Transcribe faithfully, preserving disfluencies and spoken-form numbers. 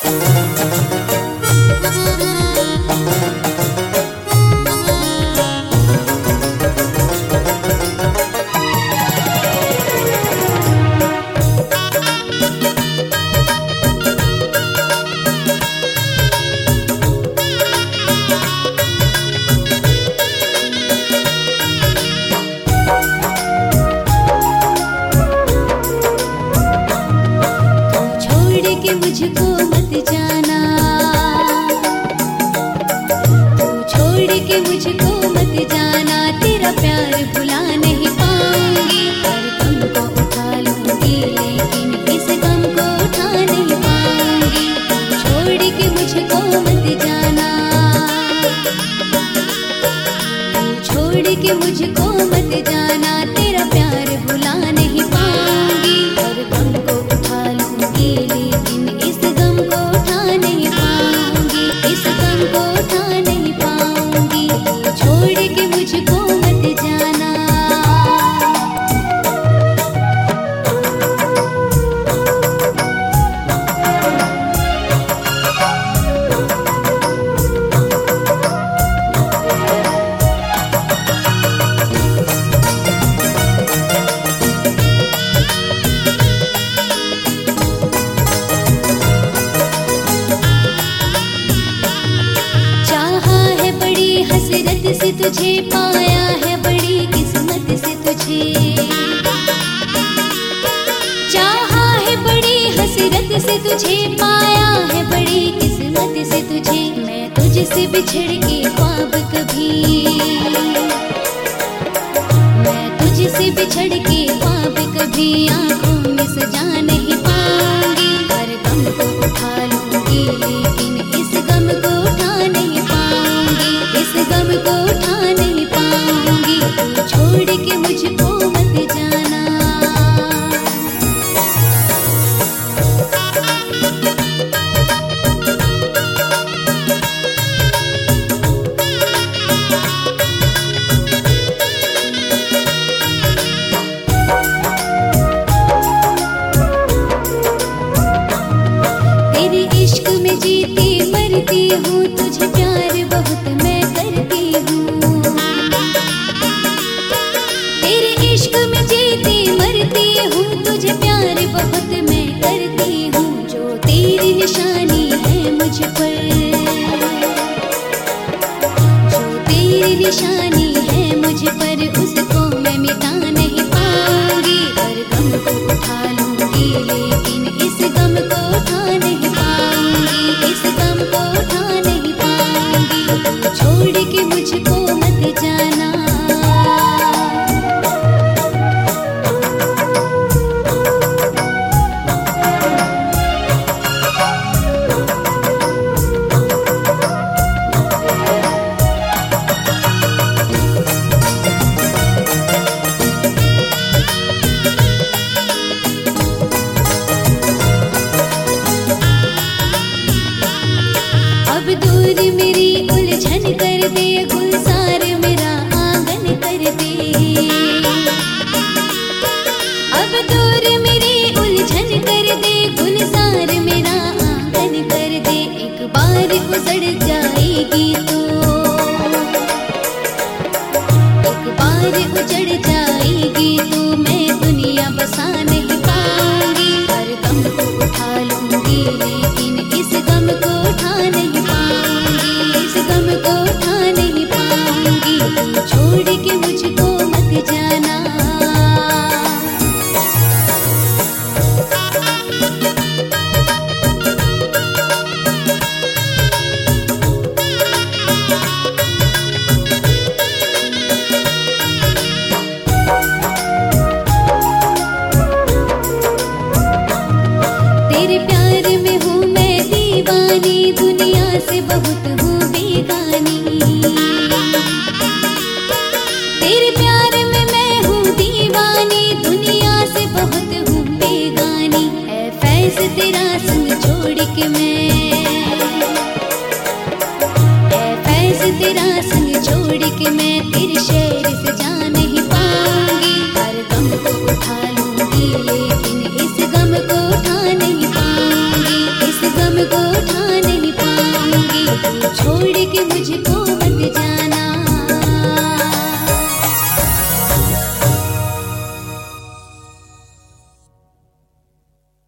मुझको मत जाना, तू छोड़ के मुझको मत जाना, तेरा प्यार भुला नहीं पाऊंगी। हर गम को उठा लूंगी लेकिन इस गम को उठा नहीं पाऊंगी। तू छोड़ के मुझको मत जाना, तू छोड़ के मुझको मत जाना, तेरा प्यार भुला नहीं पाऊंगी। हर गम को उठा लूंगी लेकिन इस गम को उठा नहीं पाऊंगी, इस गम को उठा नहीं पाऊंगी। छोड़ के मुझको मत जाना। हसरत से तुझे पाया है, बड़ी किस्मत से तुझे चाहा है, बड़ी हसरत से तुझे पाया है, बड़ी किस्मत से तुझे। मैं तुझसे बिछड़ के ख्वाब कभी, मैं तुझसे बिछड़ के ख्वाब कभी आंखों में सजा नहीं पाऊंगी। हर गम को उठा लूंगी लेकिन इस गम को उठा नहीं पाऊंगी, इस गम को उठा नहीं पाऊंगी। तू छोड़ के मुझको मत जाना। तेरे इश्क में जीती मरती हूँ, तुझे प्यार बहुत मैं करती हूँ। तेरे इश्क में जीती मरती हूँ, तुझे प्यार बहुत मैं करती हूँ। जो तेरी निशानी है मुझ पर, जो तेरी निशानी है मुझ पर, उसको मैं मिटा नहीं पाऊंगी। हर गम को उठा लूंगी लेकिन इस गम को उठा नहीं पाऊंगी, इस गम को उठा नहीं पाऊंगी। छोड़ के मुझको मत जाना। अब दूर मेरी उलझन कर दे, गुलजार मेरा आंगन कर दे। अब दूर मेरी उलझन कर दे, गुलजार मेरा आंगन कर दे। एक बार गुजर जाएगी तो, एक बार उजड़ जाएगी तो, मैं दुनिया बसा नहीं पाऊंगी। हर गम को उठा लूंगी लेकिन इस गम को